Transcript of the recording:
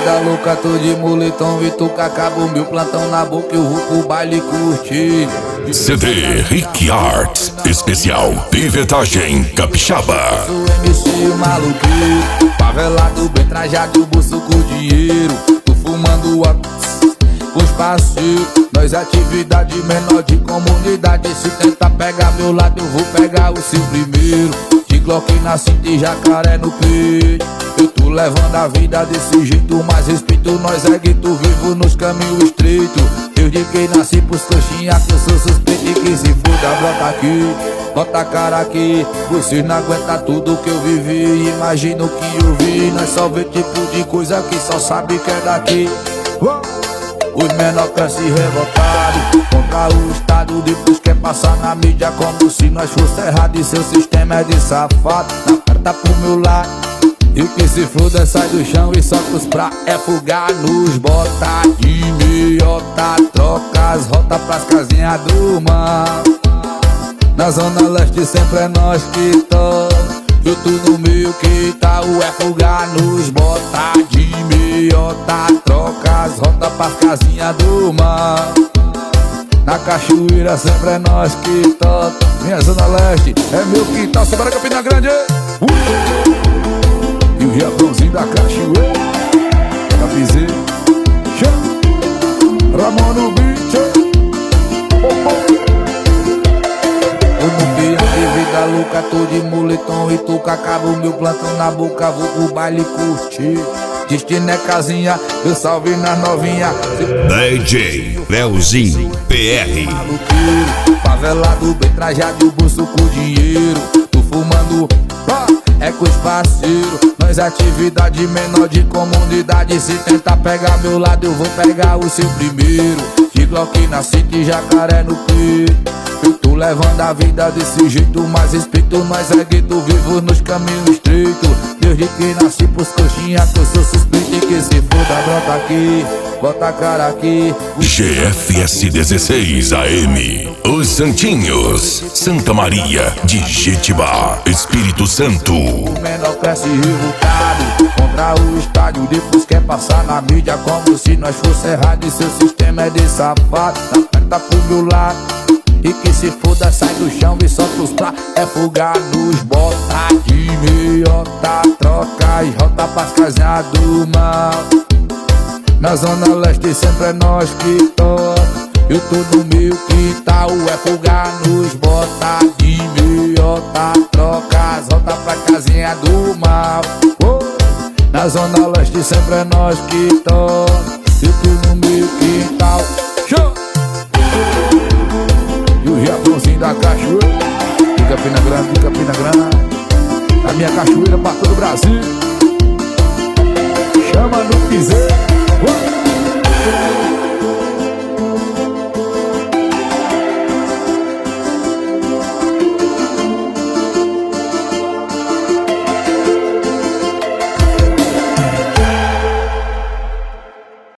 vida louca, tô de moletom e tu acabo meu plantão na boca, eu vou pro baile curtir. CD Rick Arts, especial Pivetagem Capixaba. Sou MC maluqueiro, favelado bem trajado, bolso com dinheiro. Tô fumando os parceiros, nós atividade menor de comunidade. Se tentar pegar meu lado, eu vou pegar o seu primeiro. De Glock na cinta e jacaré no peito. Eu tô levando a vida desse jeito, mas respeito nós é gueto vivo nos caminhos estreitos. Eu de quem nasci pros coxinha, que eu sou suspeito e que se foda, brota aqui, bota a cara aqui. Vocês não aguentam tudo que eu vivi, imagina o que eu vi. Nós só vê tipo de coisa que só sabe que é daqui. Os menor cresce revoltado contra o Estado, depois quer passar na mídia como se nós fosse errado. E seu sistema é de safado, na carta pro meu lado. E o que se foda sai do chão e solta os pra é fugar nos bota de meiota. Troca as rotas pras casinhas do mar. Na zona leste sempre é nós que toca. Eu tô no meio que tá o é fugar nos bota de meiota. Troca as rotas pras casinhas do mar. Na cachoeira sempre é nós que toca. Minha zona leste é meu quintal, Sobra Campina Grande. E o Riachãozinho da cachoeira, Capizeiro, Ramon no beat. Eu não tenho vida louca, tô de moletom e tô com acabo meu plantão na boca, vou pro baile curtir. Destino é casinha, eu salve nas novinha. DJ Leozinho PR. Favelado bem trajado e o bolso com dinheiro. Tô fumando é com os parceiros, nós atividade menor de comunidade. Se tentar pegar meu lado, eu vou pegar o seu primeiro. De Glock na cinta e jacaré no peito. Eu tô levando a vida desse jeito, mas respeito nós é gueto vivo nos caminhos estreitos. Desde que nasci pros coxinha, que eu sou suspeito e que se foda, brota aqui, bota a cara aqui. GFS 16 AM, Os Santinhos, Santa Maria de Jetibá, Espírito Santo. O menor cresce revoltado contra o estádio, depois quer passar na mídia como se nós fosse errado. E seu sistema é de safado, na perna pro meu lado. E que se foda, sai do chão e solta os pra é fugar nos bota de meiota. Troca as rotas pras casinhas do mal. Na zona leste sempre é nós que toca. Eu tô no meio que tal é fugar nos bota de meiota. Troca as rotas pra casinha do mal. Na zona leste sempre é nós que toca. Eu tô no meio que tal. E o Riachãozinho da cachoeira, de Campina Grande, de Campina Grande. A minha cachoeira pra todo o Brasil. Chama no piseiro.